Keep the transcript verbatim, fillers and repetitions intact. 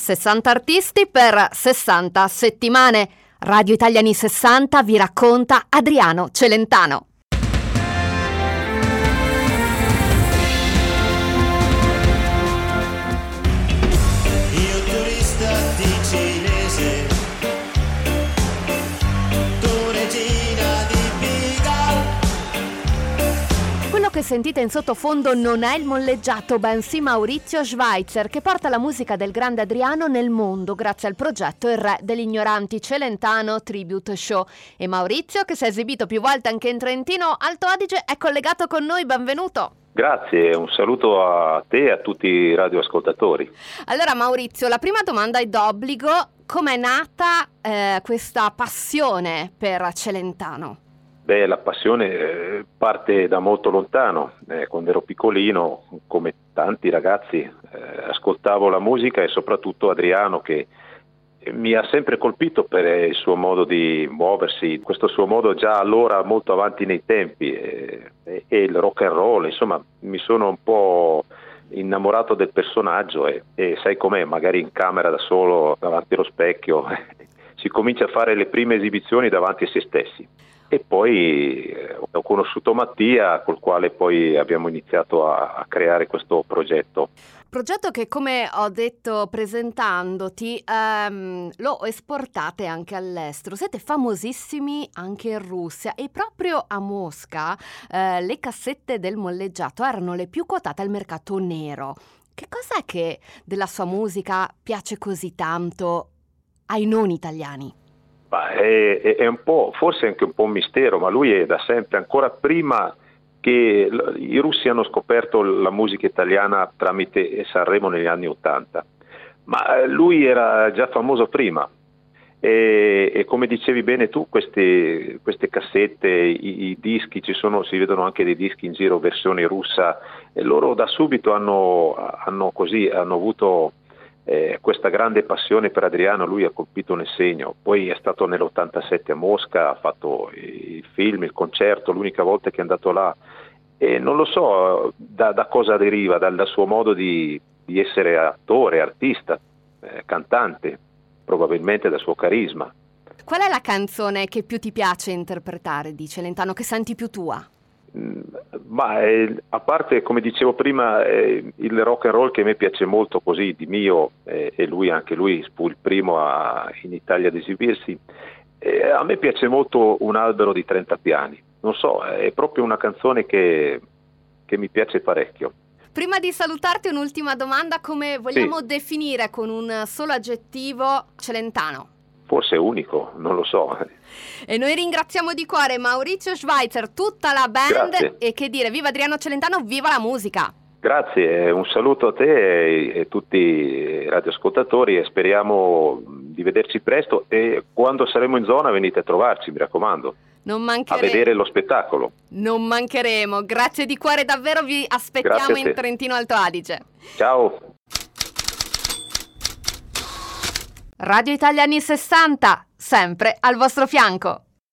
sessanta artisti per sessanta settimane. Radio Italia anni sessanta vi racconta Adriano Celentano. Io turista ticinese, tu regina di Pigal. Quello che sentite in sottofondo non è il molleggiato, bensì Maurizio Schweitzer, che porta la musica del grande Adriano nel mondo grazie al progetto Il Re degli Ignoranti Celentano Tribute Show. E Maurizio, che si è esibito più volte anche in Trentino Alto Adige, è collegato con noi. Benvenuto. Grazie, un saluto a te e a tutti i radioascoltatori. Allora Maurizio, la prima domanda è d'obbligo: com'è nata eh, questa passione per Celentano? Beh, la passione eh, parte da molto lontano. Eh, quando ero piccolino, come tanti ragazzi, eh, ascoltavo la musica e soprattutto Adriano, che mi ha sempre colpito per il suo modo di muoversi, questo suo modo già allora molto avanti nei tempi, eh, e, e il rock and roll. Insomma, mi sono un po' innamorato del personaggio e, e sai com'è, magari in camera da solo davanti allo specchio si comincia a fare le prime esibizioni davanti a se stessi. E poi eh, ho conosciuto Mattia, col quale poi abbiamo iniziato a, a creare questo progetto. Progetto che, come ho detto presentandoti, ehm, lo esportate anche all'estero. Siete famosissimi anche in Russia e proprio a Mosca eh, le cassette del molleggiato erano le più quotate al mercato nero. Che cos'è che della sua musica piace così tanto ai non italiani? Bah, è, è un po', forse anche un po' un mistero, ma lui è da sempre, ancora prima che i russi hanno scoperto la musica italiana tramite Sanremo negli anni Ottanta, ma lui era già famoso prima e, e come dicevi bene tu, queste, queste cassette, i, i dischi, ci sono, si vedono anche dei dischi in giro versione russa, e loro da subito hanno, hanno, così, hanno avuto Eh, questa grande passione per Adriano. Lui ha colpito nel segno. Poi è stato nell'ottantasette a Mosca, ha fatto il film, il concerto, l'unica volta che è andato là, e non lo so da, da cosa deriva, dal, dal suo modo di, di essere attore, artista, eh, cantante, probabilmente dal suo carisma. Qual è la canzone che più ti piace interpretare di Celentano, che senti più tua? Ma eh, a parte, come dicevo prima, eh, il rock and roll che a me piace molto così di mio, eh, e lui anche lui fu il primo a, in Italia ad esibirsi, eh, a me piace molto Un albero di trenta piani. Non so, è proprio una canzone che, che mi piace parecchio. Prima di salutarti un'ultima domanda: come vogliamo Sì. definire con un solo aggettivo Celentano? Forse unico, non lo so. E noi ringraziamo di cuore Maurizio Schweitzer, tutta la band. Grazie. E che dire, viva Adriano Celentano, viva la musica! Grazie, un saluto a te e, e tutti i radioascoltatori, e speriamo di vederci presto, e quando saremo in zona venite a trovarci, mi raccomando, Non a mancheremo. vedere lo spettacolo. Non mancheremo. Grazie di cuore, davvero, vi aspettiamo Grazie a in te. Trentino Alto Adige. Ciao! Radio Italia anni sessanta, sempre al vostro fianco.